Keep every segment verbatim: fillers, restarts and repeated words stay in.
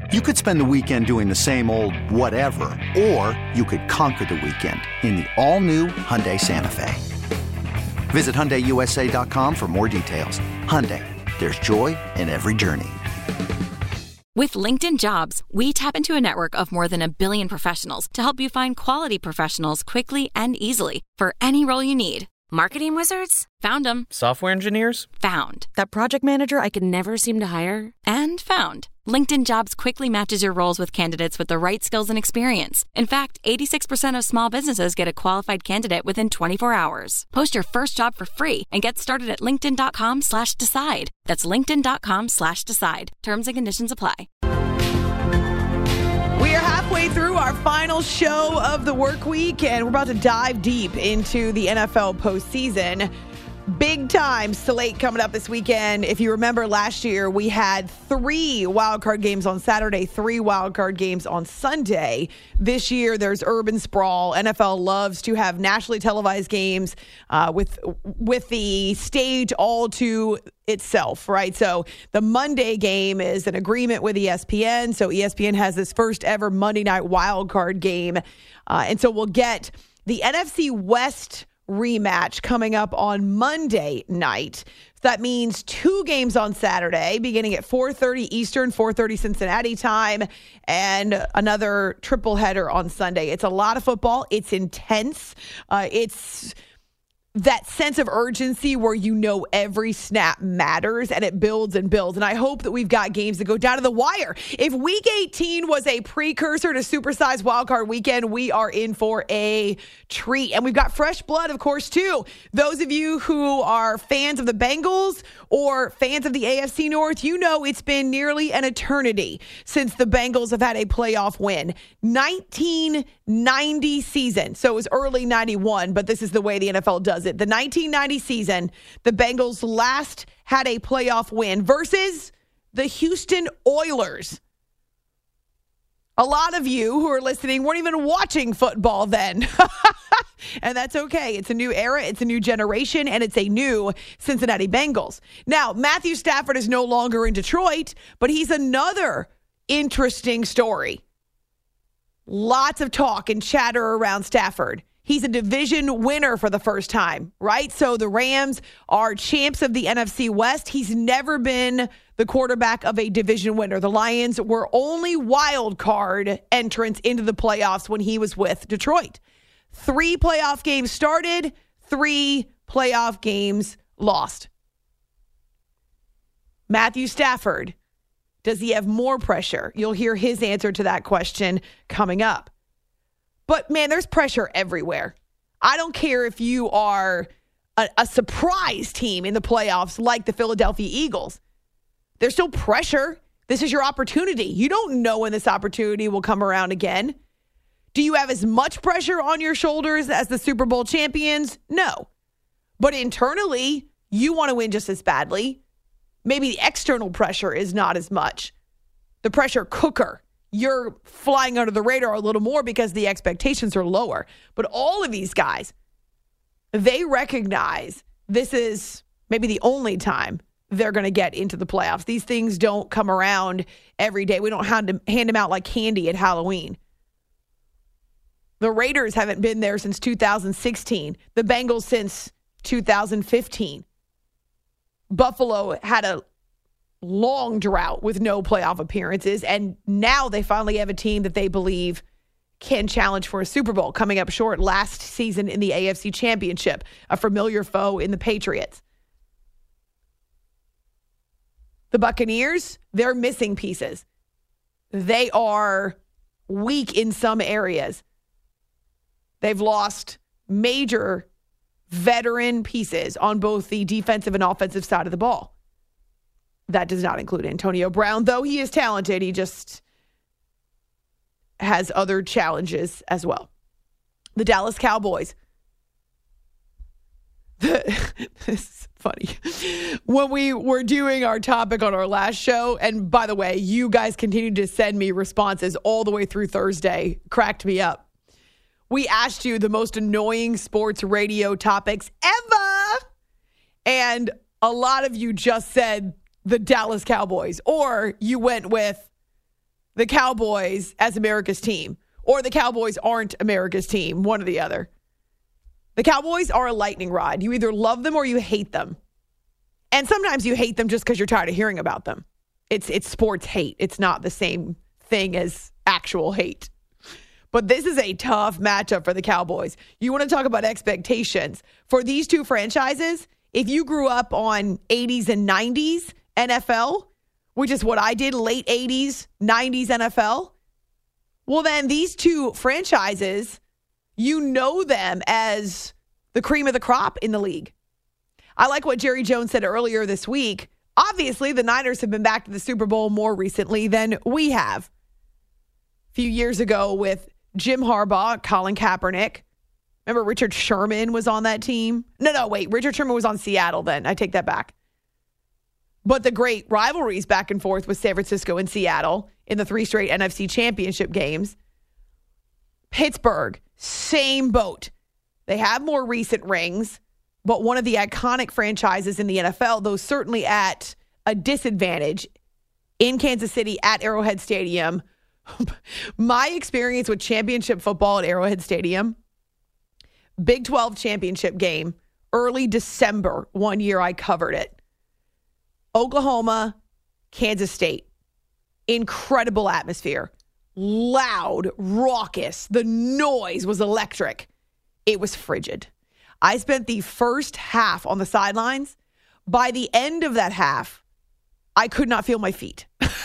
You could spend the weekend doing the same old whatever, or you could conquer the weekend in the all-new Hyundai Santa Fe. Visit Hyundai U S A dot com for more details. Hyundai, there's joy in every journey. With LinkedIn Jobs, we tap into a network of more than a billion professionals to help you find quality professionals quickly and easily for any role you need. Marketing wizards? Found them. Software engineers? Found. That project manager I could never seem to hire? And found. LinkedIn Jobs quickly matches your roles with candidates with the right skills and experience. In fact, eighty-six percent of small businesses get a qualified candidate within twenty-four hours. Post your first job for free and get started at linkedin.com slash decide. That's linkedin.com slash decide. Terms and conditions apply. We are halfway through our final show of the work week, and we're about to dive deep into the N F L postseason. Big time slate coming up this weekend. If you remember last year, we had three wildcard games on Saturday, three wildcard games on Sunday. This year, there's urban sprawl. N F L loves to have nationally televised games uh, with with the stage all to itself, right? So the Monday game is an agreement with E S P N. So E S P N has this first ever Monday night wildcard game. Uh, and so we'll get the N F C West rematch coming up on Monday night. That means two games on Saturday, beginning at four thirty Eastern, four thirty Cincinnati time, and another triple header on Sunday. It's a lot of football. It's intense. Uh, it's that sense of urgency where you know every snap matters, and it builds and builds. And I hope that we've got games that go down to the wire. If week eighteen was a precursor to supersized wildcard weekend, we are in for a treat. And we've got fresh blood, of course, too. Those of you who are fans of the Bengals or fans of the A F C North, you know it's been nearly an eternity since the Bengals have had a playoff win. nineteen ninety season. So it was early ninety-one, but this is the way the N F L does it. The nineteen ninety season, the Bengals last had a playoff win versus the Houston Oilers. A lot of you who are listening weren't even watching football then. And that's okay. It's a new era, it's a new generation, and it's a new Cincinnati Bengals. Now, Matthew Stafford is no longer in Detroit, but he's another interesting story. Lots of talk and chatter around Stafford. He's a division winner for the first time, right? So the Rams are champs of the N F C West. He's never been the quarterback of a division winner. The Lions were only wild card entrants into the playoffs when he was with Detroit. Three playoff games started, three playoff games lost. Matthew Stafford, does he have more pressure? You'll hear his answer to that question coming up. But, man, there's pressure everywhere. I don't care if you are a, a surprise team in the playoffs like the Philadelphia Eagles. There's still pressure. This is your opportunity. You don't know when this opportunity will come around again. Do you have as much pressure on your shoulders as the Super Bowl champions? No. But internally, you want to win just as badly. Maybe the external pressure is not as much. The pressure cooker. You're flying under the radar a little more because the expectations are lower. But all of these guys, they recognize this is maybe the only time they're going to get into the playoffs. These things don't come around every day. We don't hand them, hand them out like candy at Halloween. The Raiders haven't been there since two thousand sixteen. The Bengals since two thousand fifteen. Buffalo had a long drought with no playoff appearances, and now they finally have a team that they believe can challenge for a Super Bowl, coming up short last season in the A F C Championship, a familiar foe in the Patriots. The Buccaneers, they're missing pieces. They are weak in some areas. They've lost major veteran pieces on both the defensive and offensive side of the ball. That does not include Antonio Brown, though he is talented. He just has other challenges as well. The Dallas Cowboys. This is funny. When we were doing our topic on our last show, and by the way, you guys continued to send me responses all the way through Thursday, cracked me up. We asked you the most annoying sports radio topics ever. And a lot of you just said the Dallas Cowboys, or you went with the Cowboys as America's team, or the Cowboys aren't America's team, one or the other. The Cowboys are a lightning rod. You either love them or you hate them. And sometimes you hate them just because you're tired of hearing about them. It's it's sports hate. It's not the same thing as actual hate. But this is a tough matchup for the Cowboys. You want to talk about expectations. For these two franchises, if you grew up on eighties and nineties N F L, which is what I did, late eighties, nineties N F L, well, then these two franchises, you know them as the cream of the crop in the league. I like what Jerry Jones said earlier this week. Obviously, the Niners have been back to the Super Bowl more recently than we have. A few years ago with Jim Harbaugh, Colin Kaepernick. Remember Richard Sherman was on that team? No, no, wait. Richard Sherman was on Seattle then. I take that back. But the great rivalries back and forth with San Francisco and Seattle in the three straight N F C championship games. Pittsburgh, same boat. They have more recent rings, but one of the iconic franchises in the N F L, though certainly at a disadvantage in Kansas City at Arrowhead Stadium. My experience with championship football at Arrowhead Stadium, Big twelve championship game, early December, one year I covered it. Oklahoma, Kansas State. Incredible atmosphere. Loud, raucous. The noise was electric. It was frigid. I spent the first half on the sidelines. By the end of that half, I could not feel my feet.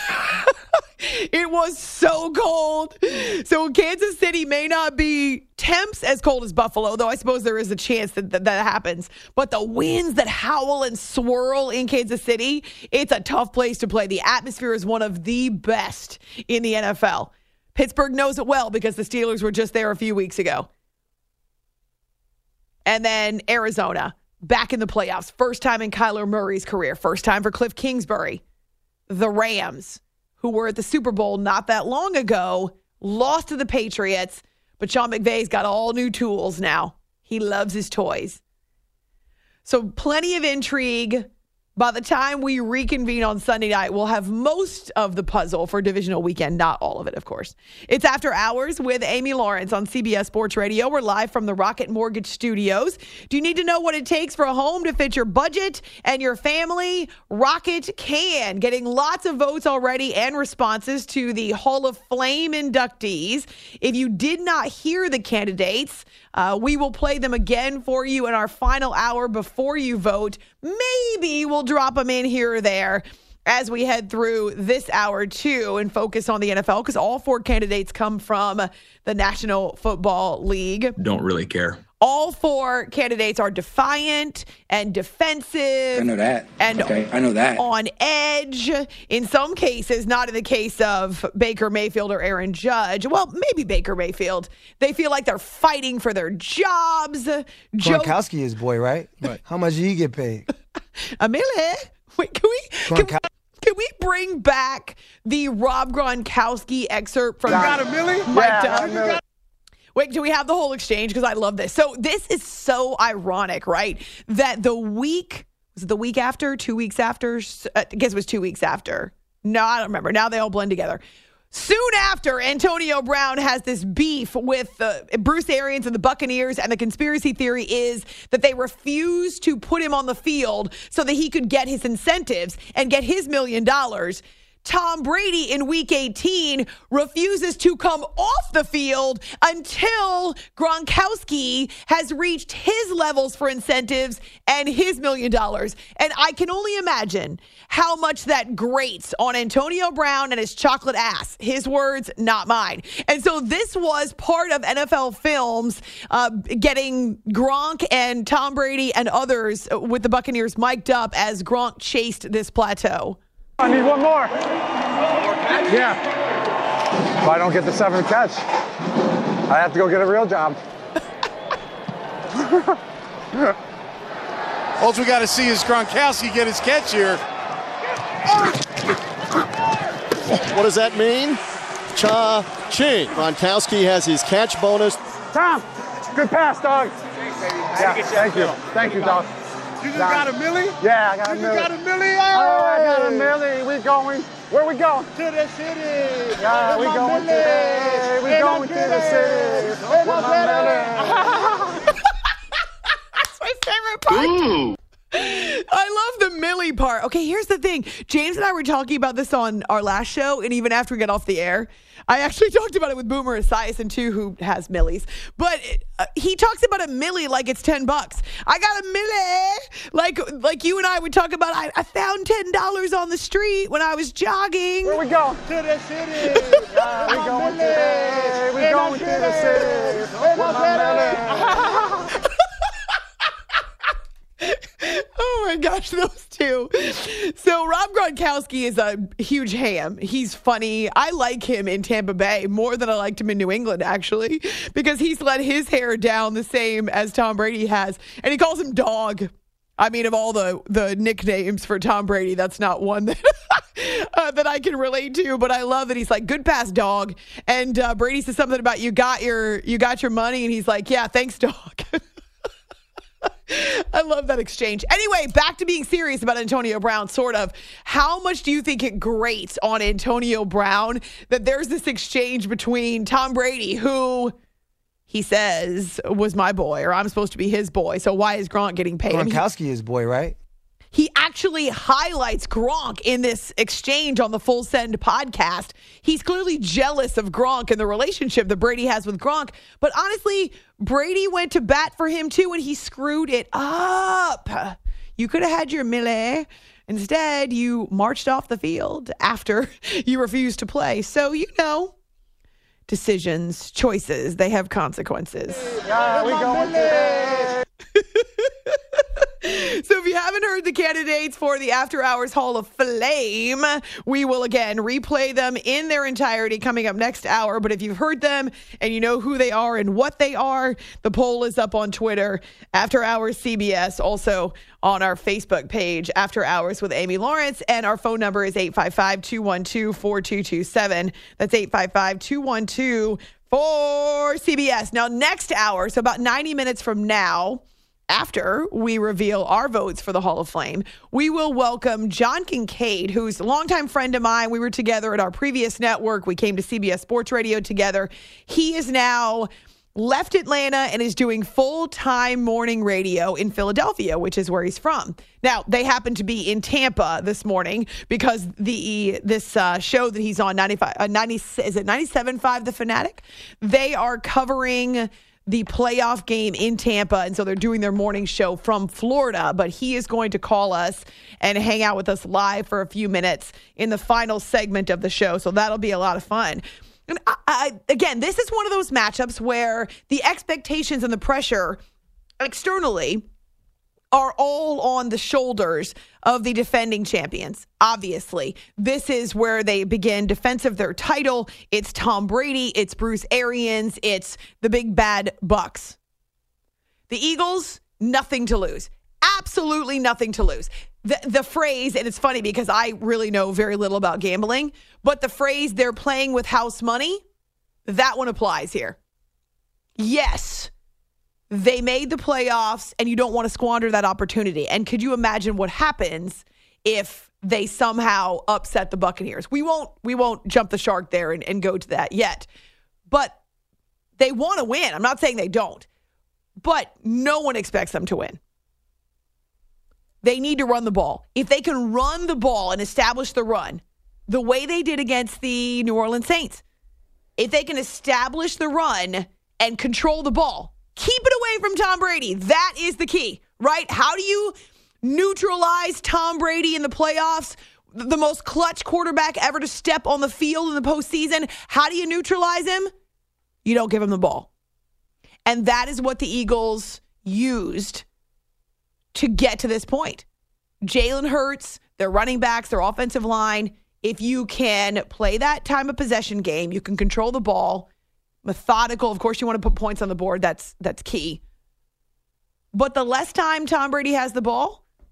It was so cold. So Kansas City may not be temps as cold as Buffalo, though I suppose there is a chance that that, that happens. But the winds that howl and swirl in Kansas City, it's a tough place to play. The atmosphere is one of the best in the N F L. Pittsburgh knows it well because the Steelers were just there a few weeks ago. And then Arizona, back in the playoffs. First time in Kyler Murray's career. First time for Cliff Kingsbury. The Rams, who were at the Super Bowl not that long ago, lost to the Patriots, but Sean McVay's got all new tools now. He loves his toys. So plenty of intrigue. By the time we reconvene on Sunday night, we'll have most of the puzzle for divisional weekend. Not all of it, of course. It's After Hours with Amy Lawrence on C B S Sports Radio. We're live from the Rocket Mortgage Studios. Do you need to know what it takes for a home to fit your budget and your family? Rocket can. Getting lots of votes already and responses to the Hall of Flame inductees. If you did not hear the candidates, uh, we will play them again for you in our final hour before you vote. Maybe we'll drop them in here or there as we head through this hour too and focus on the N F L because all four candidates come from the National Football League. Don't really care. All four candidates are defiant and defensive. I know that. And okay, I know that. On edge. In some cases, not in the case of Baker Mayfield or Aaron Judge. Well, maybe Baker Mayfield. They feel like they're fighting for their jobs. Gronkowski is boy, right? Right. How much did he get paid? A million. Wait, can we can, can we bring back the Rob Gronkowski excerpt from Got a milli? Yeah, Wait, do we have the whole exchange? Because I love this. So this is so ironic, right? That the week, was it the week after, two weeks after? I guess it was two weeks after. No, I don't remember. Now they all blend together. Soon after, Antonio Brown has this beef with uh, Bruce Arians and the Buccaneers, and the conspiracy theory is that they refused to put him on the field so that he could get his incentives and get his million dollars. Tom Brady in week eighteen refuses to come off the field until Gronkowski has reached his levels for incentives and his million dollars. And I can only imagine how much that grates on Antonio Brown and his chocolate ass. His words, not mine. And so this was part of N F L Films uh, getting Gronk and Tom Brady and others with the Buccaneers mic'd up as Gronk chased this plateau. I need one more. Yeah. If I don't get the seventh catch, I have to go get a real job. All we got to see is Gronkowski get his catch here. What does that mean? Cha-ching. Gronkowski has his catch bonus. Tom, good pass, dog. Yeah, thank you. Thank you, dog. You just got a milli? Yeah, I got you a milli. You got a milli? Oh, I got a milli. We going. Where we going? To the city. Yeah, we going to the, we going to the city. With my Millie. That's my favorite part. Ooh. I love the Millie part. Okay, here's the thing. James and I were talking about this on our last show, and even after we got off the air, I actually talked about it with Boomer Esiason, too, who has Millies. But uh, he talks about a Millie like it's ten bucks. I got a Millie. Like like you and I would talk about, I, I found ten dollars on the street when I was jogging. Where we going? To the city. Yeah, we going to the, we going to the city. With my Millie. Oh my gosh, those two. So Rob Gronkowski is a huge ham. He's funny. I like him in Tampa Bay more than I liked him in New England, actually, because he's let his hair down the same as Tom Brady has. And he calls him Dog. I mean, of all the, the nicknames for Tom Brady, that's not one that uh, that I can relate to. But I love that he's like, good pass, Dog. And uh, Brady says something about you got your you got your money, and he's like, yeah, thanks, Dog. I love that exchange. Anyway, back to being serious about Antonio Brown, sort of. How much do you think it grates on Antonio Brown that there's this exchange between Tom Brady, who he says was my boy, or I'm supposed to be his boy, so why is Gronk getting paid? Gronkowski I mean, is boy, right? He actually highlights Gronk in this exchange on the Full Send podcast. He's clearly jealous of Gronk and the relationship that Brady has with Gronk. But honestly, Brady went to bat for him too, and he screwed it up. You could have had your Millie. Instead, you marched off the field after you refused to play. So, you know, decisions, choices, they have consequences. Yeah, we going to So if you haven't heard the candidates for the After Hours Hall of Flame, we will again replay them in their entirety coming up next hour. But if you've heard them and you know who they are and what they are, the poll is up on Twitter, After Hours C B S, also on our Facebook page, After Hours with Amy Lawrence. And our phone number is eight five five, two one two, four two two seven. That's eight five five, two one two, four C B S. Now, next hour, so about ninety minutes from now, after we reveal our votes for the Hall of Fame, we will welcome John Kincaid, who's a longtime friend of mine. We were together at our previous network. We came to C B S Sports Radio together. He is now left Atlanta and is doing full-time morning radio in Philadelphia, which is where he's from. Now, they happen to be in Tampa this morning because the this uh, show that he's on, ninety-five, uh, ninety, is it ninety-seven point five The Fanatic? They are covering the playoff game in Tampa, and so they're doing their morning show from Florida, but he is going to call us and hang out with us live for a few minutes in the final segment of the show, so that'll be a lot of fun. And I, I, again, this is one of those matchups where the expectations and the pressure externally are all on the shoulders of the defending champions. Obviously, this is where they begin defense of their title. It's Tom Brady, it's Bruce Arians, it's the big bad Bucks. The Eagles, nothing to lose. Absolutely nothing to lose. The, the phrase, and it's funny because I really know very little about gambling, but the phrase, they're playing with house money, that one applies here. Yes, they made the playoffs, and you don't want to squander that opportunity. And could you imagine what happens if they somehow upset the Buccaneers? We won't we won't jump the shark there and, and go to that yet. But they want to win. I'm not saying they don't. But no one expects them to win. They need to run the ball. If they can run the ball and establish the run the way they did against the New Orleans Saints, if they can establish the run and control the ball, keep it away from Tom Brady. That is the key, right? How do you neutralize Tom Brady in the playoffs? The most clutch quarterback ever to step on the field in the postseason. How do you neutralize him? You don't give him the ball. And that is what the Eagles used to get to this point. Jalen Hurts, their running backs, their offensive line. If you can play that time of possession game, you can control the ball. Methodical. Of course, you want to put points on the board. That's that's key. But the less time Tom Brady has the ball,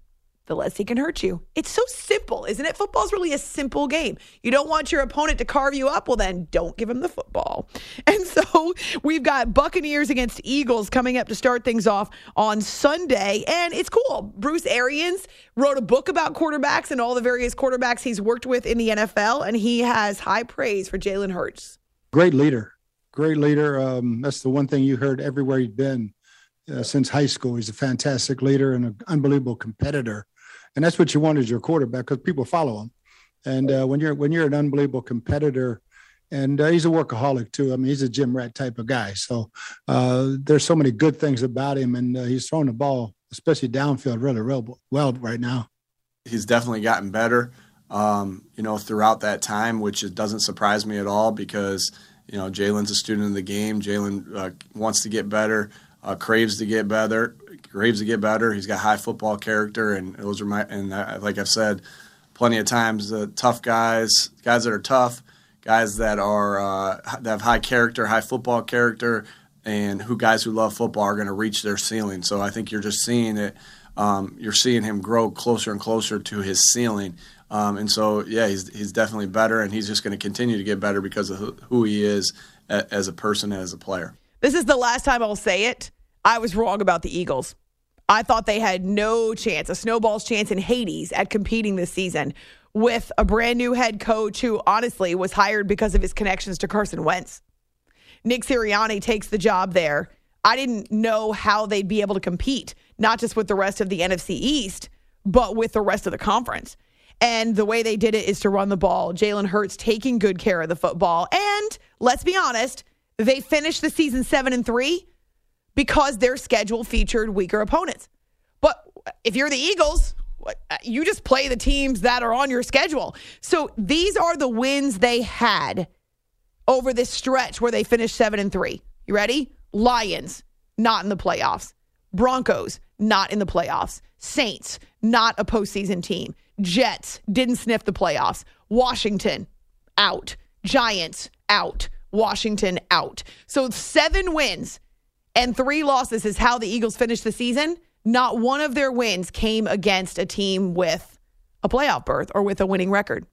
the less he can hurt you. It's so simple, isn't it? Football's really a simple game. You don't want your opponent to carve you up? Well, then don't give him the football. And so we've got Buccaneers against Eagles coming up to start things off on Sunday. And it's cool. Bruce Arians wrote a book about quarterbacks and all the various quarterbacks he's worked with in the N F L, and he has high praise for Jalen Hurts. Great leader. Great leader. Um, that's the one thing you heard everywhere he'd been uh, since high school. He's a fantastic leader and an unbelievable competitor. And that's what you want as your quarterback, because people follow him. And uh, when you're when you're an unbelievable competitor, and uh, he's a workaholic too. I mean, he's a gym rat type of guy. So uh, there's so many good things about him, and uh, he's throwing the ball, especially downfield, really real well right now. He's definitely gotten better, um, you know, throughout that time, which it doesn't surprise me at all because, you know, Jalen's a student of the game. Jalen uh, wants to get better, uh, craves to get better. Craves to get better. He's got high football character, and those are my. And uh, like I've said, plenty of times, the uh, tough guys, guys that are tough, guys that are uh, that have high character, high football character, and who guys who love football are going to reach their ceiling. So I think you're just seeing it. Um, you're seeing him grow closer and closer to his ceiling. Um, and so, yeah, he's he's definitely better, and he's just going to continue to get better because of who, who he is a, as a person and as a player. This is the last time I'll say it. I was wrong about the Eagles. I thought they had no chance, a snowball's chance in Hades at competing this season with a brand new head coach who honestly was hired because of his connections to Carson Wentz. Nick Sirianni takes the job there. I didn't know how they'd be able to compete, not just with the rest of the N F C East, but with the rest of the conference. And the way they did it is to run the ball. Jalen Hurts taking good care of the football. And let's be honest, they finished the season seven and three. Because their schedule featured weaker opponents. But if you're the Eagles, you just play the teams that are on your schedule. So these are the wins they had over this stretch where they finished seven and three. You ready? Lions, not in the playoffs. Broncos, not in the playoffs. Saints, not a postseason team. Jets, didn't sniff the playoffs. Washington, out. Giants, out. Washington, out. So seven wins and three losses is how the Eagles finished the season. Not one of their wins came against a team with a playoff berth or with a winning record.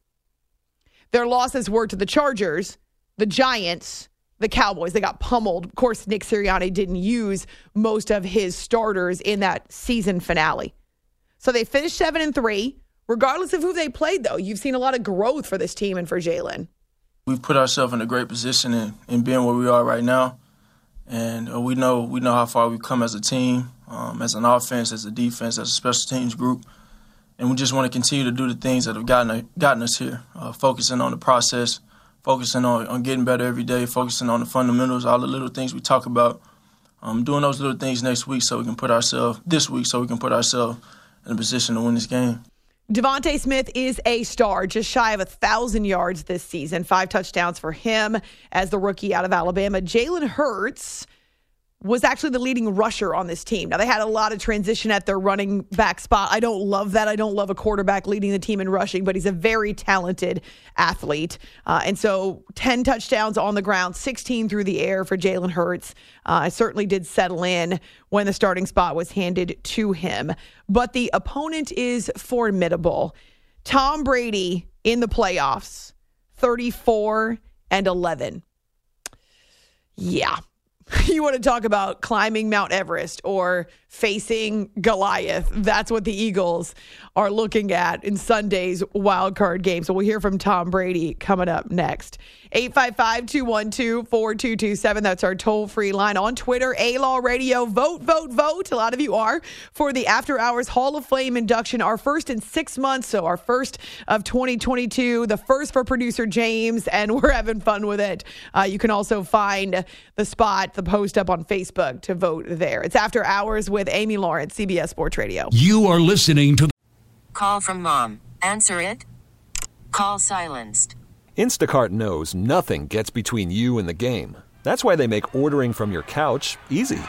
Their losses were to the Chargers, the Giants, the Cowboys. They got pummeled. Of course, Nick Sirianni didn't use most of his starters in that season finale. So they finished seven and three. Regardless of who they played, though, you've seen a lot of growth for this team and for Jalen. We've put ourselves in a great position in, in being where we are right now. And uh, we know we know how far we've come as a team, um, as an offense, as a defense, as a special teams group. And we just want to continue to do the things that have gotten, gotten us here, uh, focusing on the process, focusing on, on getting better every day, focusing on the fundamentals, all the little things we talk about, um, doing those little things next week so we can put ourselves, this week so we can put ourselves in a position to win this game. Devontae Smith is a star, just shy of one thousand yards this season. Five touchdowns for him as the rookie out of Alabama. Jalen Hurts was actually the leading rusher on this team. Now, they had a lot of transition at their running back spot. I don't love that. I don't love a quarterback leading the team in rushing, but he's a very talented athlete. Uh, and so ten touchdowns on the ground, sixteen through the air for Jalen Hurts. Uh, I certainly did settle in when the starting spot was handed to him. But the opponent is formidable. Tom Brady in the playoffs, thirty-four and eleven. Yeah. You want to talk about climbing Mount Everest or facing Goliath. That's what the Eagles are looking at in Sunday's wild card game. So we'll hear from Tom Brady coming up next. eight five five, two one two, four two two seven. That's our toll-free line. On Twitter, A-Law Radio. Vote, vote, vote. A lot of you are for the After Hours Hall of Fame induction. Our first in six months. So our first of twenty twenty-two. The first for producer James. And we're having fun with it. Uh, you can also find the spot, the post up on Facebook to vote there. It's After Hours with Amy Lawrence, C B S Sports Radio. You are listening to... Call from mom. Answer it. Call silenced. Instacart knows nothing gets between you and the game. That's why they make ordering from your couch easy.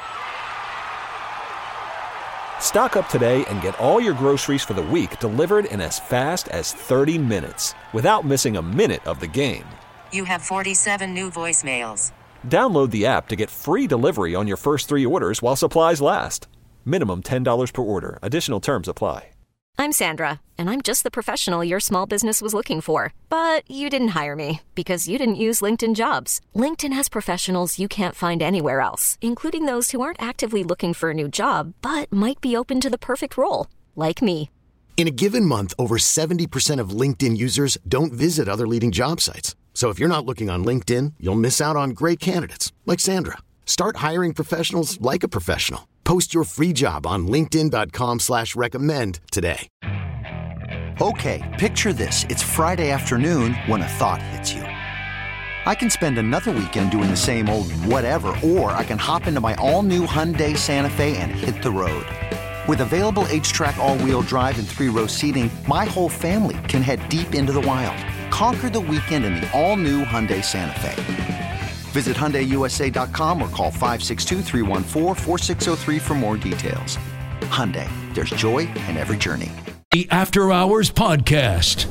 Stock up today and get all your groceries for the week delivered in as fast as thirty minutes without missing a minute of the game. You have forty-seven new voicemails. Download the app to get free delivery on your first three orders while supplies last. Minimum ten dollars per order. Additional terms apply. I'm Sandra, and I'm just the professional your small business was looking for. But you didn't hire me because you didn't use LinkedIn Jobs. LinkedIn has professionals you can't find anywhere else, including those who aren't actively looking for a new job, but might be open to the perfect role, like me. In a given month, over seventy percent of LinkedIn users don't visit other leading job sites. So if you're not looking on LinkedIn, you'll miss out on great candidates like Sandra. Start hiring professionals like a professional. Post your free job on linkedin.com slash recommend today. Okay, picture this. It's Friday afternoon when a thought hits you. I can spend another weekend doing the same old whatever, or I can hop into my all-new Hyundai Santa Fe and hit the road. With available H-Track all-wheel drive and three-row seating, my whole family can head deep into the wild. Conquer the weekend in the all-new Hyundai Santa Fe. Visit Hyundai U S A dot com or call five six two, three one four, four six zero three for more details. Hyundai, there's joy in every journey. The After Hours Podcast.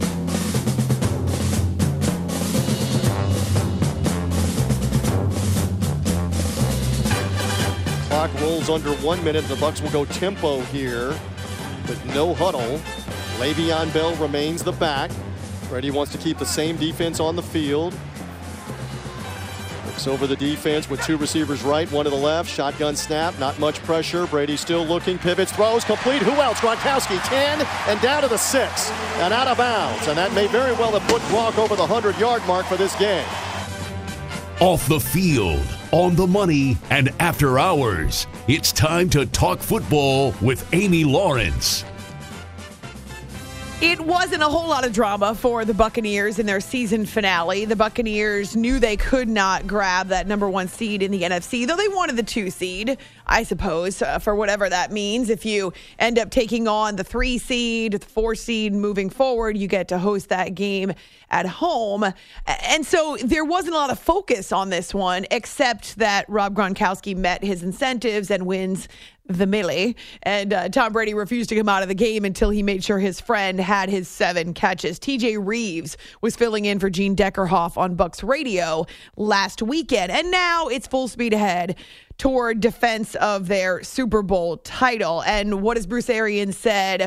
Clock rolls under one minute. The Bucs will go tempo here with no huddle. Le'Veon Bell remains the back. Brady wants to keep the same defense on the field. Looks over the defense with two receivers right, one to the left. Shotgun snap, not much pressure. Brady still looking, pivots, throws, complete. Who else? Gronkowski, ten, and down to the six, and out of bounds. And that may very well have put Gronk over the hundred-yard mark for this game. Off the field, on the money, and after hours, it's time to talk football with Amy Lawrence. It wasn't a whole lot of drama for the Buccaneers in their season finale. The Buccaneers knew they could not grab that number one seed in the N F C, though they wanted the two seed, I suppose, uh, for whatever that means. If you end up taking on the three seed, the four seed moving forward, you get to host that game at home. And so there wasn't a lot of focus on this one, except that Rob Gronkowski met his incentives and wins the melee, and uh, Tom Brady refused to come out of the game until he made sure his friend had his seven catches. T J Reeves was filling in for Gene Deckerhoff on Bucs Radio last weekend, and now it's full speed ahead toward defense of their Super Bowl title. And what has Bruce Arians said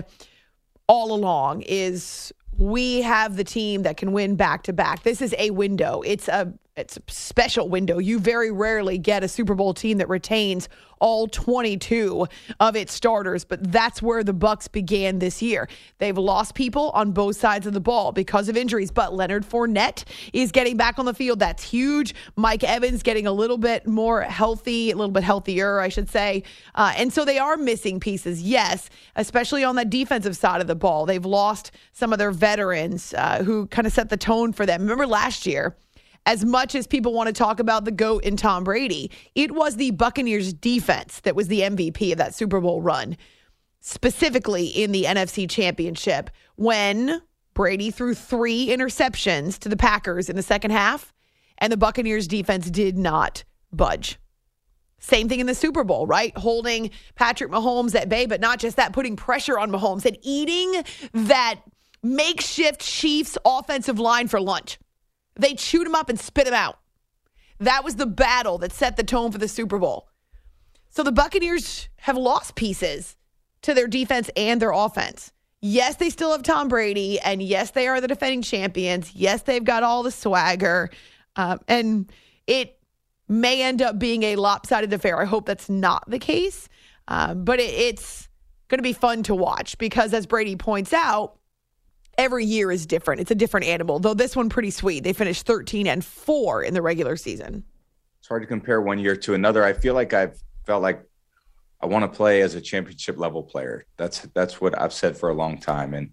all along is, we have the team that can win back-to-back. This is a window. It's a It's a special window. You very rarely get a Super Bowl team that retains all twenty-two of its starters, but that's where the Bucs began this year. They've lost people on both sides of the ball because of injuries, but Leonard Fournette is getting back on the field. That's huge. Mike Evans getting a little bit more healthy, a little bit healthier, I should say. Uh, and so they are missing pieces, yes, especially on the defensive side of the ball. They've lost some of their veterans uh, who kind of set the tone for them. Remember last year, as much as people want to talk about the GOAT and Tom Brady, it was the Buccaneers defense that was the M V P of that Super Bowl run, specifically in the N F C Championship, when Brady threw three interceptions to the Packers in the second half, and the Buccaneers defense did not budge. Same thing in the Super Bowl, right? Holding Patrick Mahomes at bay, but not just that, putting pressure on Mahomes and eating that makeshift Chiefs offensive line for lunch. They chewed him up and spit him out. That was the battle that set the tone for the Super Bowl. So the Buccaneers have lost pieces to their defense and their offense. Yes, they still have Tom Brady, and yes, they are the defending champions. Yes, they've got all the swagger, um, and it may end up being a lopsided affair. I hope that's not the case, um, but it, it's going to be fun to watch because, as Brady points out, every year is different. It's a different animal, though this one pretty sweet. They finished thirteen and four in the regular season. It's hard to compare one year to another. I feel like I've felt like I want to play as a championship level player. That's that's what I've said for a long time. And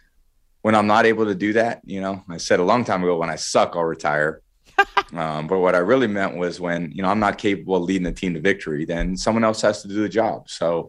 when I'm not able to do that, you know, I said a long time ago, when I suck, I'll retire. um, but what I really meant was when, you know, I'm not capable of leading the team to victory, then someone else has to do the job. So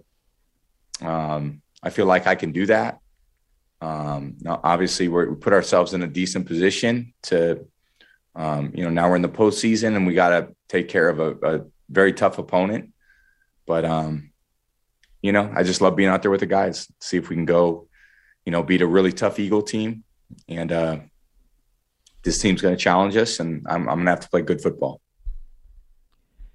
um, I feel like I can do that. Um, now, obviously, we're, we put ourselves in a decent position to, um, you know, now we're in the postseason and we got to take care of a, a very tough opponent. But, um, you know, I just love being out there with the guys, see if we can go, you know, beat a really tough Eagle team. And uh, this team's going to challenge us, and I'm, I'm going to have to play good football.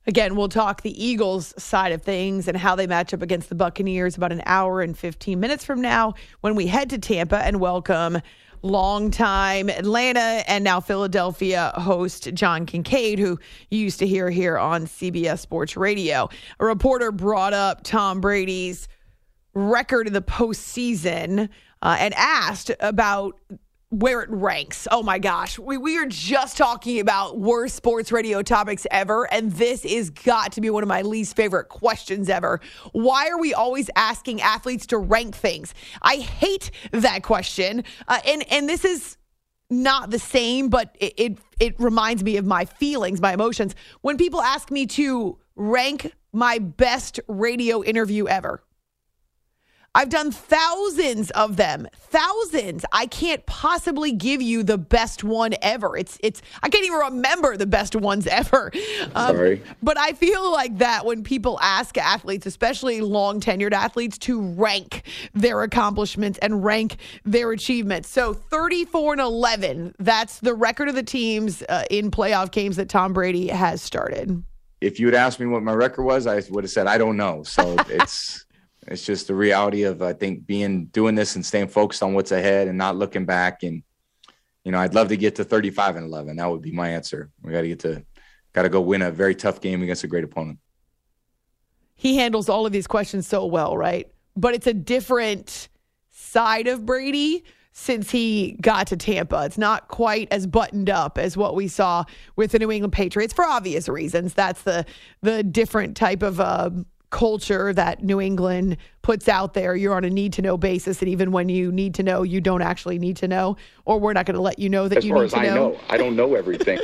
Again, we'll talk the Eagles side of things and how they match up against the Buccaneers about an hour and fifteen minutes from now when we head to Tampa and welcome longtime Atlanta and now Philadelphia host John Kincaid, who you used to hear here on C B S Sports Radio. A reporter brought up Tom Brady's record in the postseason uh, and asked about where it ranks. Oh my gosh. We we are just talking about worst sports radio topics ever, and this is got to be one of my least favorite questions ever. Why are we always asking athletes to rank things? I hate that question. Uh, and, and this is not the same, but it, it it reminds me of my feelings, my emotions. When people ask me to rank my best radio interview ever, I've done thousands of them, thousands. I can't possibly give you the best one ever. It's, it's. I can't even remember the best ones ever. Um, Sorry. But I feel like that when people ask athletes, especially long tenured athletes, to rank their accomplishments and rank their achievements. So thirty-four and eleven, that's the record of the teams uh, in playoff games that Tom Brady has started. If you had asked me what my record was, I would have said, I don't know. So it's... It's just the reality of, I think, being doing this and staying focused on what's ahead and not looking back. And, you know, I'd love to get to thirty-five and eleven. That would be my answer. We got to get to, got to go win a very tough game against a great opponent. He handles all of these questions so well, right? But it's a different side of Brady since he got to Tampa. It's not quite as buttoned up as what we saw with the New England Patriots for obvious reasons. That's the the different type of uh, culture that New England puts out there. You're on a need-to-know basis, and even when you need to know, you don't actually need to know, or we're not going to let you know that as you far need as to I know. know. I don't know everything.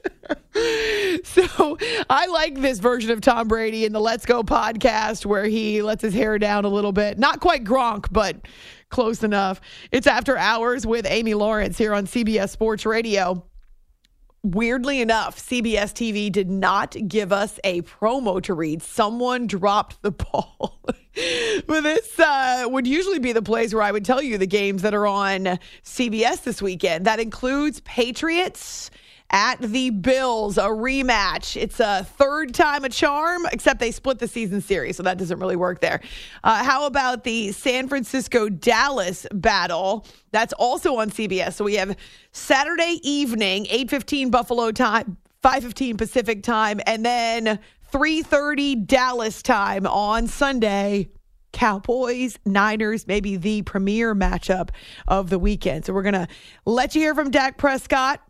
So I like this version of Tom Brady in the Let's Go podcast where he lets his hair down a little bit. Not quite Gronk, but close enough. It's After Hours with Amy Lawrence here on C B S Sports Radio. Weirdly enough, C B S T V did not give us a promo to read. Someone dropped the ball. But this uh, would usually be the place where I would tell you the games that are on C B S this weekend. That includes Patriots at the Bills, a rematch. It's a third time a charm, except they split the season series, so that doesn't really work there. Uh, how about the San Francisco-Dallas battle? That's also on C B S. So we have Saturday evening, eight fifteen Buffalo time, five fifteen Pacific time, and then three thirty Dallas time on Sunday. Cowboys, Niners, maybe the premier matchup of the weekend. So we're going to let you hear from Dak Prescott.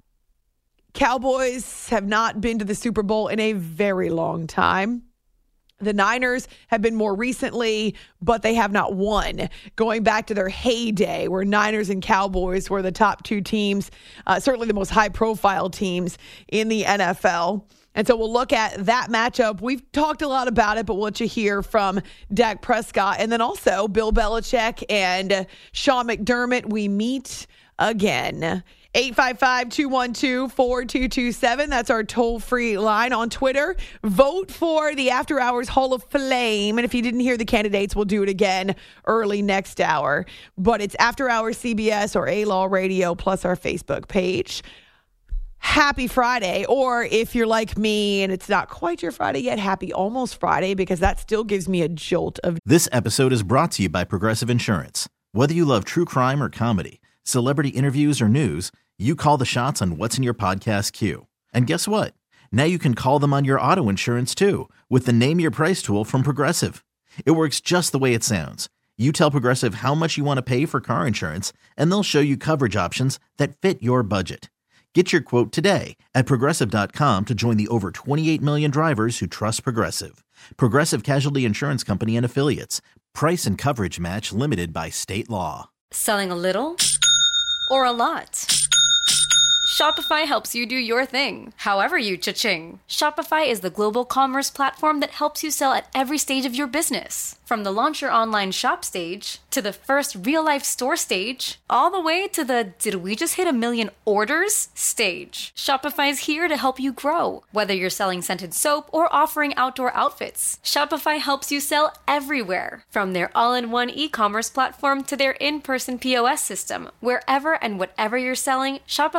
Cowboys have not been to the Super Bowl in a very long time. The Niners have been more recently, but they have not won. Going back to their heyday, where Niners and Cowboys were the top two teams, uh, certainly the most high-profile teams in the N F L. And so we'll look at that matchup. We've talked a lot about it, but we'll let you hear from Dak Prescott. And then also Bill Belichick and Sean McDermott. We meet again. eight five five, two one two, four two two seven. That's our toll-free line on Twitter. Vote for the After Hours Hall of Flame. And if you didn't hear the candidates, we'll do it again early next hour. But it's After Hours C B S or A-Law Radio plus our Facebook page. Happy Friday. Or if you're like me and it's not quite your Friday yet, happy almost Friday, because that still gives me a jolt of... This episode is brought to you by Progressive Insurance. Whether you love true crime or comedy, celebrity interviews or news, you call the shots on what's in your podcast queue. And guess what? Now you can call them on your auto insurance too with the Name Your Price tool from Progressive. It works just the way it sounds. You tell Progressive how much you want to pay for car insurance, and they'll show you coverage options that fit your budget. Get your quote today at Progressive dot com to join the over twenty-eight million drivers who trust Progressive. Progressive Casualty Insurance Company and Affiliates. Price and coverage match limited by state law. Selling a little or a lot? Shopify helps you do your thing, however you cha-ching. Shopify is the global commerce platform that helps you sell at every stage of your business. From the launch your online shop stage, to the first real-life store stage, all the way to the did we just hit a million orders stage. Shopify's here to help you grow. Whether you're selling scented soap or offering outdoor outfits, Shopify helps you sell everywhere. From their all-in-one e-commerce platform to their in-person P O S system, wherever and whatever you're selling, Shopify's got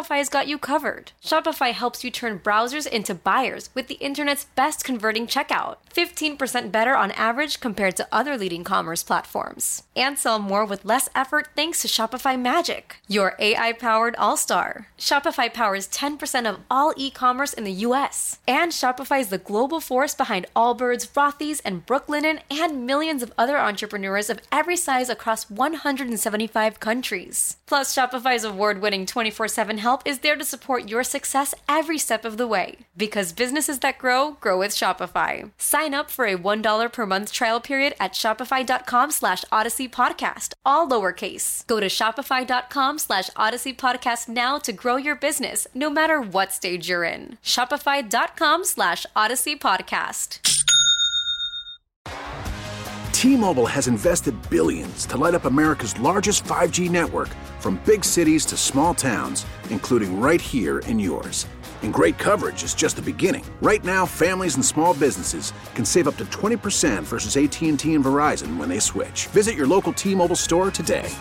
you covered. Shopify helps you turn browsers into buyers with the internet's best converting checkout. fifteen percent better on average compared to other leading commerce platforms. And sell more with less effort thanks to Shopify Magic, your A I-powered all-star. Shopify powers ten percent of all e-commerce in the U S. And Shopify is the global force behind Allbirds, Rothy's, and Brooklinen, and millions of other entrepreneurs of every size across one hundred seventy-five countries. Plus, Shopify's award-winning twenty-four seven help is there to support your success every step of the way. Because businesses that grow, grow with Shopify. Sign up for a one dollar per month trial period at shopify.com slash Odyssey Podcast, all lowercase. Go to shopify.com slash Odyssey Podcast now to grow your business, no matter what stage you're in. Shopify.com slash Odyssey Podcast. T-Mobile has invested billions to light up America's largest five G network, from big cities to small towns, including right here in yours. And great coverage is just the beginning. Right now, families and small businesses can save up to twenty percent versus A T and T and Verizon when they switch. Visit your local T-Mobile store today.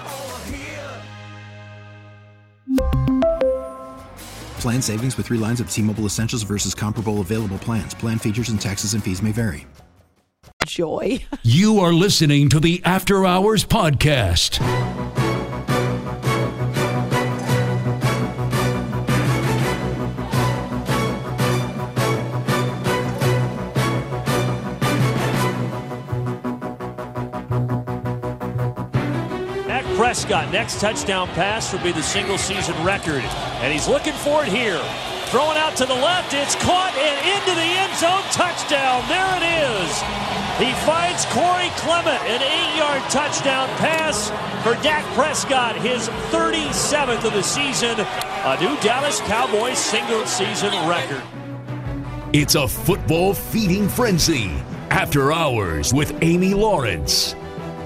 Plan savings with three lines of T-Mobile Essentials versus comparable available plans. Plan features and taxes and fees may vary. Joy. You are listening to the After Hours Podcast. Dak Prescott, next touchdown pass would be the single season record. And he's looking for it here. Throwing out to the left, it's caught and into the end zone. Touchdown, there it is. He finds Corey Clement, an eight-yard touchdown pass for Dak Prescott, his thirty-seventh of the season, a new Dallas Cowboys single-season record. It's a football feeding frenzy. After Hours with Amy Lawrence.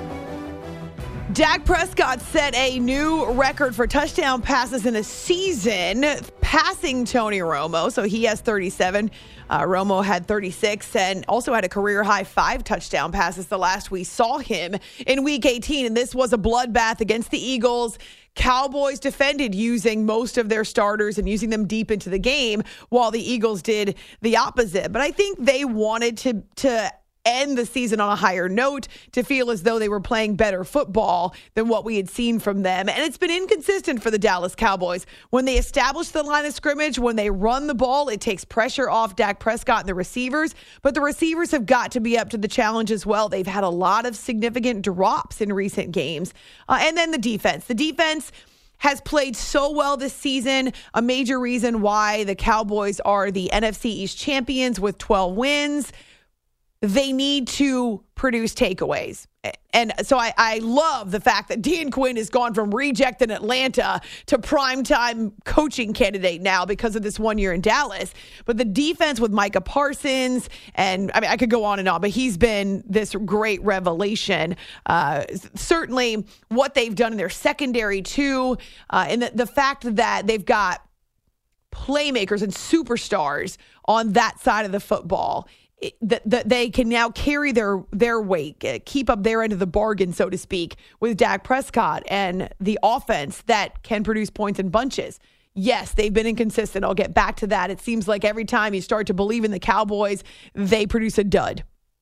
Dak Prescott set a new record for touchdown passes in a season, passing Tony Romo. So he has thirty-seven. Uh, Romo had thirty-six and also had a career-high five touchdown passes the last we saw him in Week eighteen. And this was a bloodbath against the Eagles. Cowboys defended using most of their starters and using them deep into the game, while the Eagles did the opposite. But I think they wanted to to end the season on a higher note, to feel as though they were playing better football than what we had seen from them. And it's been inconsistent for the Dallas Cowboys. When they establish the line of scrimmage, when they run the ball, it takes pressure off Dak Prescott and the receivers. But the receivers have got to be up to the challenge as well. They've had a lot of significant drops in recent games. Uh, and then the defense. The defense has played so well this season, a major reason why the Cowboys are the N F C East champions with twelve wins. They need to produce takeaways. And so I, I love the fact that Dan Quinn has gone from reject in Atlanta to primetime coaching candidate now because of this one year in Dallas. But the defense with Micah Parsons, and I mean, I could go on and on, but he's been this great revelation. Uh, certainly what they've done in their secondary too, uh, and the, the fact that they've got playmakers and superstars on that side of the football, that the, they can now carry their their weight, keep up their end of the bargain, so to speak, with Dak Prescott and the offense that can produce points in bunches. Yes, they've been inconsistent. I'll get back to that. It seems like every time you start to believe in the Cowboys, they produce a dud.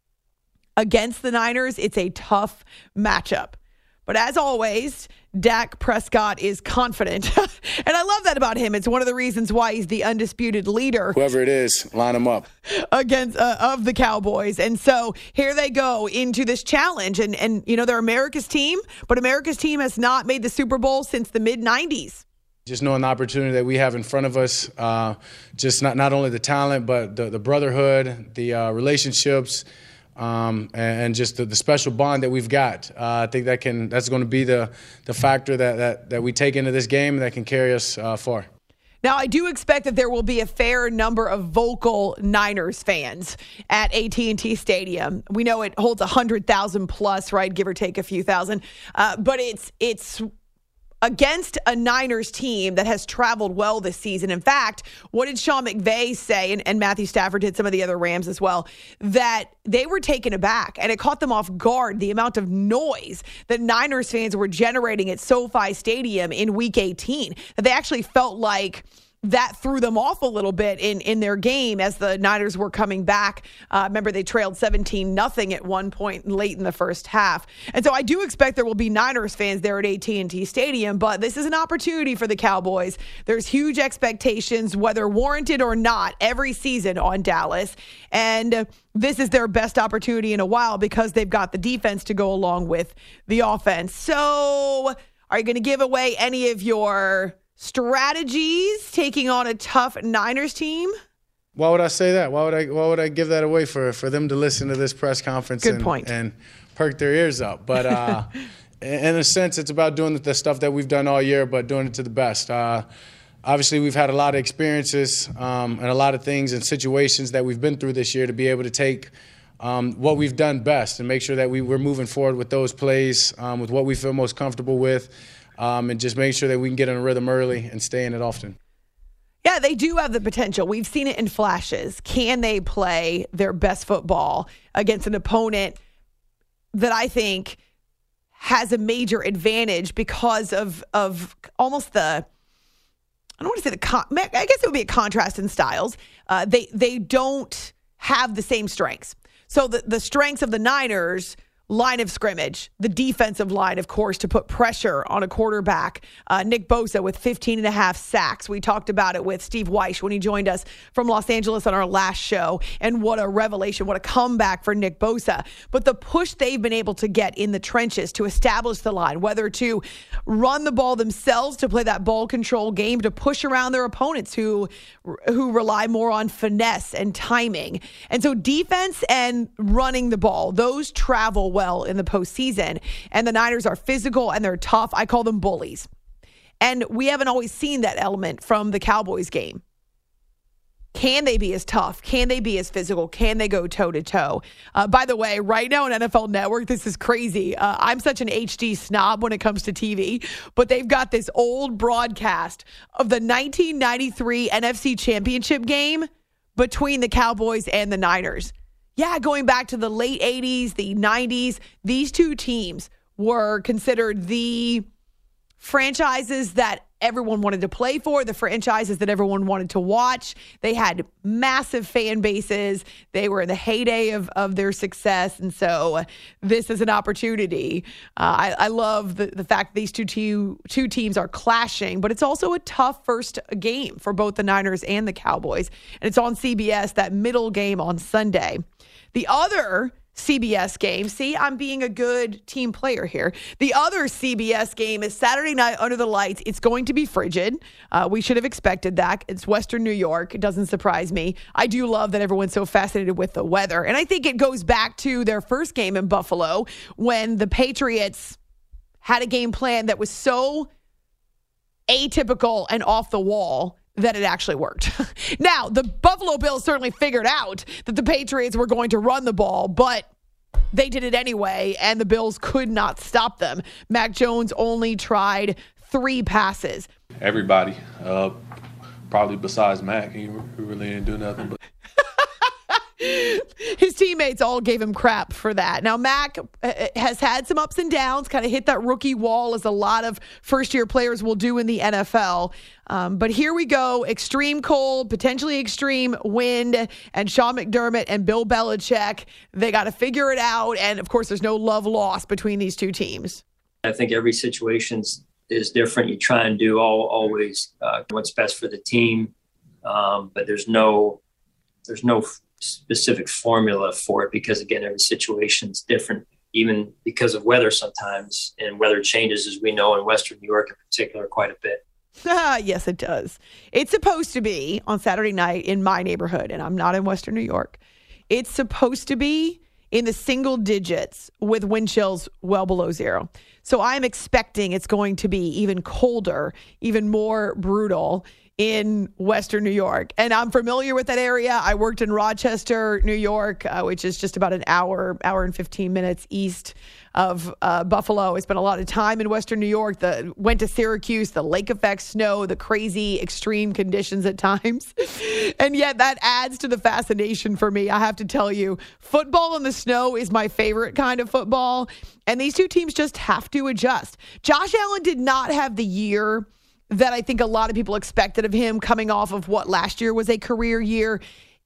Against the Niners, it's a tough matchup. But as always, Dak Prescott is confident. And I love that about him. It's one of the reasons why he's the undisputed leader. Whoever it is, line him up. Against uh, of the Cowboys. And so here they go into this challenge. And, and, you know, they're America's team, but America's team has not made the Super Bowl since the mid nineties. Just knowing the opportunity that we have in front of us, uh, just not, not only the talent, but the, the brotherhood, the uh, relationships, Um, and, and just the, the special bond that we've got. Uh, I think that can that's going to be the the factor that, that, that we take into this game that can carry us uh, far. Now, I do expect that there will be a fair number of vocal Niners fans at A T and T Stadium. We know it holds one hundred thousand plus, right, give or take a few thousand. Uh, but it's it's against a Niners team that has traveled well this season. In fact, what did Sean McVay say, and, and Matthew Stafford did, some of the other Rams as well, that they were taken aback and it caught them off guard, the amount of noise that Niners fans were generating at SoFi Stadium in week eighteen, that they actually felt like that threw them off a little bit in, in their game as the Niners were coming back. Uh, remember, they trailed seventeen nothing at one point late in the first half. And so I do expect there will be Niners fans there at A T and T Stadium, but this is an opportunity for the Cowboys. There's huge expectations, whether warranted or not, every season on Dallas. And this is their best opportunity in a while because they've got the defense to go along with the offense. So are you going to give away any of your strategies taking on a tough Niners team? Why would I say that? Why would I why would I give that away for, for them to listen to this press conference Good and, point. and perk their ears up? But uh, in a sense, it's about doing the stuff that we've done all year, but doing it to the best. Uh, obviously, we've had a lot of experiences um, and a lot of things and situations that we've been through this year to be able to take um, what we've done best and make sure that we, we're moving forward with those plays, um, with what we feel most comfortable with. Um, and just make sure that we can get in a rhythm early and stay in it often. Yeah, they do have the potential. We've seen it in flashes. Can they play their best football against an opponent that I think has a major advantage because of of almost the, I don't want to say the, con- I guess it would be a contrast in styles. Uh, they they don't have the same strengths. So the, the strengths of the Niners, line of scrimmage, the defensive line, of course, to put pressure on a quarterback. Uh, Nick Bosa with fifteen and a half sacks. We talked about it with Steve Weish when he joined us from Los Angeles on our last show. And what a revelation, what a comeback for Nick Bosa. But the push they've been able to get in the trenches to establish the line, whether to run the ball themselves, to play that ball control game, to push around their opponents who, who rely more on finesse and timing. And so defense and running the ball, those travel well in the postseason. And the Niners are physical and they're tough. I call them bullies. And we haven't always seen that element from the Cowboys game. Can they be as tough? Can they be as physical? Can they go toe-to-toe? Uh, by the way, right now on N F L Network, this is crazy. Uh, I'm such an H D snob when it comes to T V, but they've got this old broadcast of the nineteen ninety-three N F C Championship game between the Cowboys and the Niners. Yeah, going back to the late eighties, the nineties, these two teams were considered the franchises that everyone wanted to play for, the franchises that everyone wanted to watch. They had massive fan bases. They were in the heyday of, of their success. And so this is an opportunity. Uh, I, I love the, the fact these two, two, two teams are clashing, but it's also a tough first game for both the Niners and the Cowboys. And it's on C B S, that middle game on Sunday. The other C B S game, see, I'm being a good team player here. The other C B S game is Saturday night under the lights. It's going to be frigid. Uh, we should have expected that. It's Western New York. It doesn't surprise me. I do love that everyone's so fascinated with the weather. And I think it goes back to their first game in Buffalo when the Patriots had a game plan that was so atypical and off the wall that it actually worked. Now, the Buffalo Bills certainly figured out that the Patriots were going to run the ball, but they did it anyway, and the Bills could not stop them. Mac Jones only tried three passes. Everybody, uh, probably besides Mac, he really didn't do nothing but. His teammates all gave him crap for that. Now, Mac has had some ups and downs, kind of hit that rookie wall as a lot of first-year players will do in the N F L. Um, but here we go. Extreme cold, potentially extreme wind, and Sean McDermott and Bill Belichick, they got to figure it out. And, of course, there's no love lost between these two teams. I think every situation is different. You try and do all, always uh, what's best for the team, um, but there's no there's no – specific formula for it because, again, every situation is different, even because of weather sometimes, and weather changes, as we know, in Western New York in particular, quite a bit. Yes, it does. It's supposed to be on Saturday night in my neighborhood, and I'm not in Western New York. It's supposed to be in the single digits with wind chills well below zero. So I'm expecting it's going to be even colder, even more brutal in Western New York. And I'm familiar with that area. I worked in Rochester, New York, uh, which is just about an hour, hour and fifteen minutes east of uh, Buffalo. I spent a lot of time in Western New York. The went to Syracuse, the lake effect snow, the crazy extreme conditions at times. And yet that adds to the fascination for me. I have to tell you, football in the snow is my favorite kind of football. And these two teams just have to adjust. Josh Allen did not have the year that I think a lot of people expected of him coming off of what last year was a career year.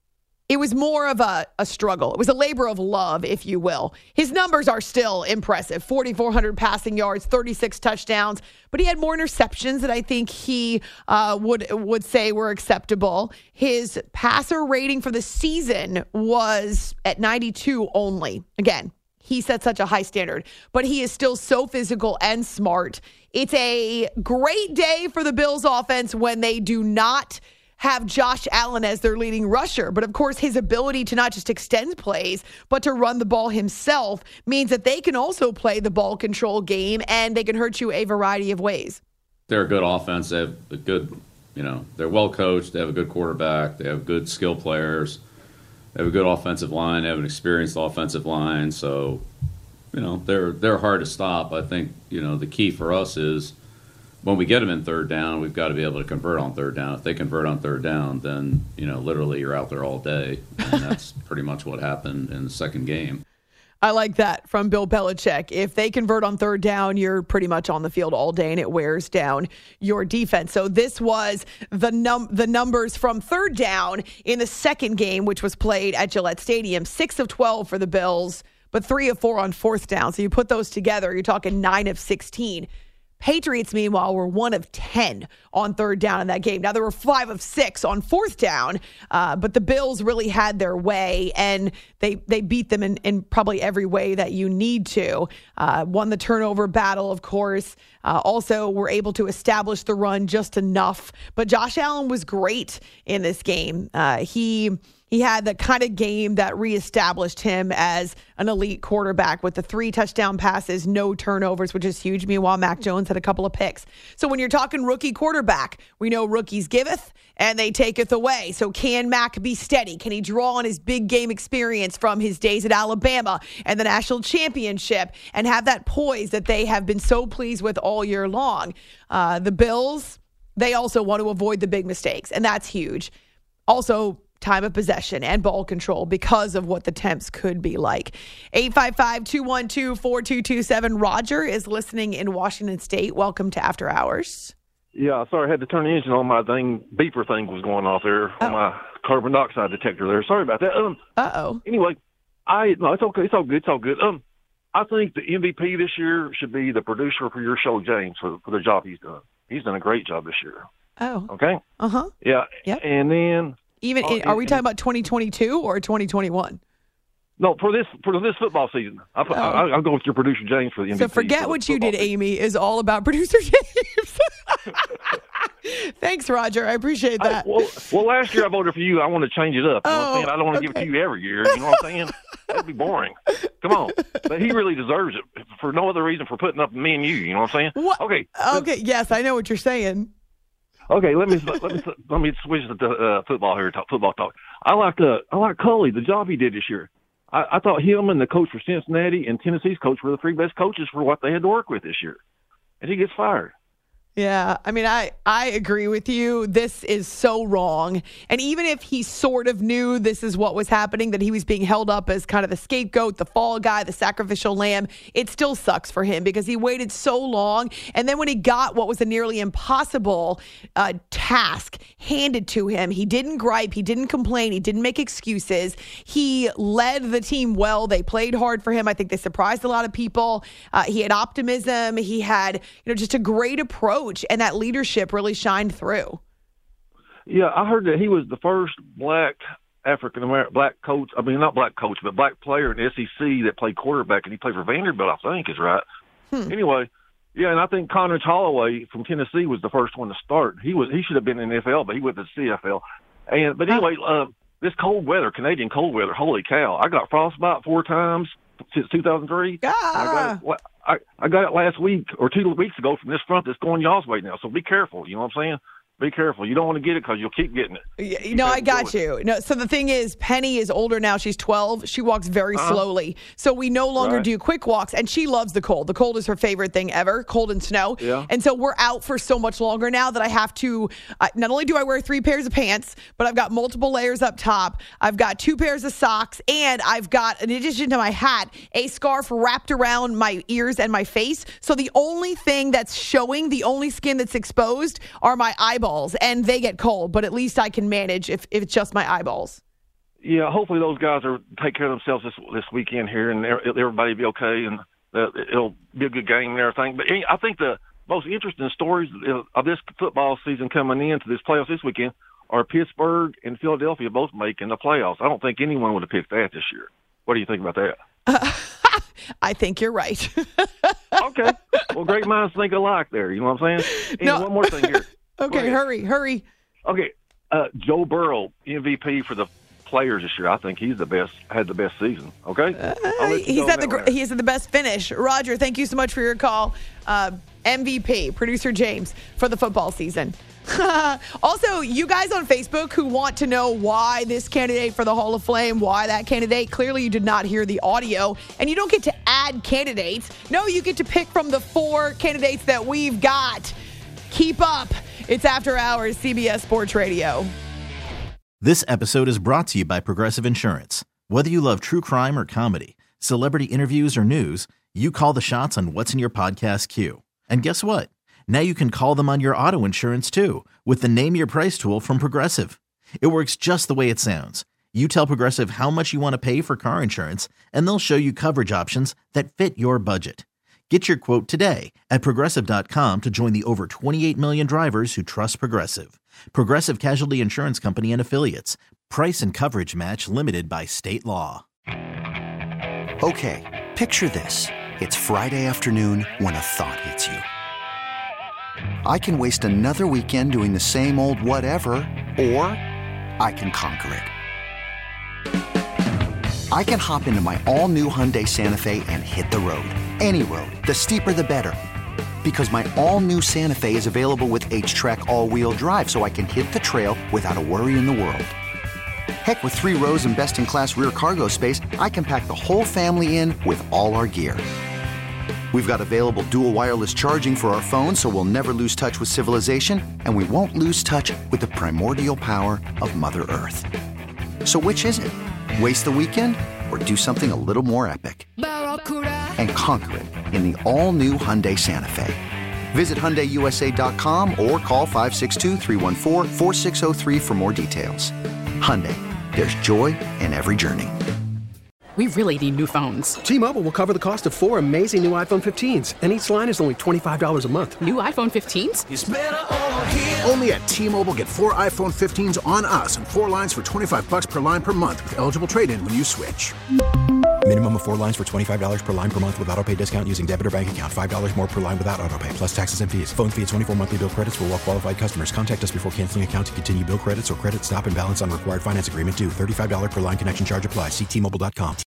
It was more of a, a struggle. It was a labor of love, if you will. His numbers are still impressive. forty-four hundred passing yards, thirty-six touchdowns, but he had more interceptions than I think he uh, would would say were acceptable. His passer rating for the season was at ninety-two only. Again, he set such a high standard, but he is still so physical and smart. It's a great day for the Bills offense when they do not have Josh Allen as their leading rusher. But of course, his ability to not just extend plays, but to run the ball himself means that they can also play the ball control game and they can hurt you a variety of ways. They're a good offense. They have a good, you know, they're well coached. They have a good quarterback. They have good skill players. They have a good offensive line. They have an experienced offensive line. So, you know, they're they're hard to stop. I think, you know, the key for us is when we get them in third down, we've got to be able to convert on third down. If they convert on third down, then, you know, literally you're out there all day. And that's pretty much what happened in the second game. I like that from Bill Belichick. If they convert on third down, you're pretty much on the field all day, and it wears down your defense. So this was the num the numbers from third down in the second game, which was played at Gillette Stadium. Six of twelve for the Bills, but three of four on fourth down. So you put those together, you're talking nine of sixteen. Patriots, meanwhile, were one of ten on third down in that game. Now, there were five of six on fourth down, uh, but the Bills really had their way, and they they beat them in, in probably every way that you need to. Uh, won the turnover battle, of course. Uh, also, were able to establish the run just enough. But Josh Allen was great in this game. Uh, he... He had the kind of game that reestablished him as an elite quarterback with the three touchdown passes, no turnovers, which is huge. Meanwhile, Mac Jones had a couple of picks. So when you're talking rookie quarterback, we know rookies giveth and they taketh away. So can Mac be steady? Can he draw on his big game experience from his days at Alabama and the national championship and have that poise that they have been so pleased with all year long? Uh, the Bills, they also want to avoid the big mistakes, and that's huge. Also, time of possession and ball control because of what the temps could be like. eight five five, two one two, four two two seven. Roger is listening in Washington State. Welcome to After Hours. Yeah, sorry, I had to turn the engine on. My thing, beeper thing was going off there oh. on my carbon dioxide detector there. Sorry about that. Um, Uh-oh. Anyway, I no, it's okay. It's all good. It's all good. Um, I think the M V P this year should be the producer for your show, James, for, for the job he's done. He's done a great job this year. Oh. Okay? Uh-huh. Yeah. Yep. And then... Even in, are we talking about twenty twenty-two or twenty twenty-one? No, for this for this football season. I, oh. I, I'll go with your producer, James, for the M V P. So forget what you did, season. Amy, is all about producer James. Thanks, Roger. I appreciate that. I, well, well, last year I voted for you. I want to change it up. You know oh, what I'm saying? I don't want to okay. give it to you every year. You know what I'm saying? That'd be boring. Come on. But he really deserves it for no other reason for putting up me and you. You know what I'm saying? What? Okay. Okay, yes, I know what you're saying. Okay, let me let me let me switch to uh, football here. Talk, football talk. I like uh, I like Culley, the job he did this year. I, I thought him and the coach for Cincinnati and Tennessee's coach were the three best coaches for what they had to work with this year, and he gets fired. Yeah, I mean, I, I agree with you. This is so wrong. And even if he sort of knew this is what was happening, that he was being held up as kind of the scapegoat, the fall guy, the sacrificial lamb, it still sucks for him because he waited so long. And then when he got what was a nearly impossible uh, task handed to him, he didn't gripe, he didn't complain, he didn't make excuses. He led the team well. They played hard for him. I think they surprised a lot of people. Uh, he had optimism. He had, you know, just a great approach. And that leadership really shined through. Yeah, I heard that he was the first black African American black coach. I mean, not black coach, but black player in the S E C that played quarterback, and he played for Vanderbilt. I think is right. Hmm. Anyway, yeah, and I think Conrad Holloway from Tennessee was the first one to start. He was he should have been in the N F L, but he went to the C F L. And but anyway, uh, this cold weather, Canadian cold weather. Holy cow! I got frostbite four times since two thousand three. Ah. I got it. I, I got it last week or two weeks ago from this front that's going y'all's way now. So be careful. You know what I'm saying? Be careful. You don't want to get it because you'll keep getting it. Yeah, You no, have I to got do it. you. No, so the thing is, Penny is older now. She's twelve. She walks very Uh-huh. slowly. So we no longer Right. do quick walks, and she loves the cold. The cold is her favorite thing ever, cold and snow. Yeah. And so we're out for so much longer now that I have to, uh, not only do I wear three pairs of pants, but I've got multiple layers up top. I've got two pairs of socks, and I've got, in addition to my hat, a scarf wrapped around my ears and my face. So the only thing that's showing, the only skin that's exposed are my eyeballs, and they get cold, but at least I can manage if, if it's just my eyeballs. Yeah, hopefully those guys are take care of themselves this this weekend here, and everybody will be okay, and uh, it'll be a good game and everything. But I think the most interesting stories of this football season coming into this playoffs this weekend are Pittsburgh and Philadelphia both making the playoffs. I don't think anyone would have picked that this year. What do you think about that? Uh, I think you're right. Okay. Well, great minds think alike there. You know what I'm saying? And No. one more thing here. Okay, hurry, hurry. Okay, uh, Joe Burrow, M V P for the players this year. I think he's the best, had the best season. Okay, I'll let you He's go on had the that gr- one. he's had the best finish. Roger, thank you so much for your call. Uh, M V P, producer James, for the football season. Also, you guys on Facebook who want to know why this candidate for the Hall of Fame, why that candidate, clearly you did not hear the audio, and you don't get to add candidates. No, you get to pick from the four candidates that we've got. Keep up. It's After Hours, C B S Sports Radio. This episode is brought to you by Progressive Insurance. Whether you love true crime or comedy, celebrity interviews or news, you call the shots on what's in your podcast queue. And guess what? Now you can call them on your auto insurance too with the Name Your Price tool from Progressive. It works just the way it sounds. You tell Progressive how much you want to pay for car insurance, and they'll show you coverage options that fit your budget. Get your quote today at Progressive dot com to join the over twenty-eight million drivers who trust Progressive. Progressive Casualty Insurance Company and Affiliates. Price and coverage match limited by state law. Okay, picture this. It's Friday afternoon when a thought hits you. I can waste another weekend doing the same old whatever, or I can conquer it. I can hop into my all-new Hyundai Santa Fe and hit the road. Any road. The steeper, the better. Because my all-new Santa Fe is available with H-Track all-wheel drive, so I can hit the trail without a worry in the world. Heck, with three rows and best-in-class rear cargo space, I can pack the whole family in with all our gear. We've got available dual wireless charging for our phones, so we'll never lose touch with civilization, and we won't lose touch with the primordial power of Mother Earth. So which is it? Waste the weekend or do something a little more epic? And conquer it in the all-new Hyundai Santa Fe. Visit Hyundai U S A dot com or call five six two, three one four, four six zero three for more details. Hyundai, there's joy in every journey. We really need new phones. T-Mobile will cover the cost of four amazing new iPhone fifteens, and each line is only twenty-five dollars a month. New iPhone fifteens? It's better over here. Only at T-Mobile, get four iPhone fifteens on us and four lines for twenty-five bucks per line per month with eligible trade-in when you switch. Minimum of four lines for twenty-five dollars per line per month with autopay discount using debit or bank account. five dollars more per line without autopay, plus taxes and fees. Phone fee at twenty-four monthly bill credits for well-qualified customers. Contact us before canceling account to continue bill credits or credit stop and balance on required finance agreement due. thirty-five dollars per line connection charge applies. See T Mobile dot com.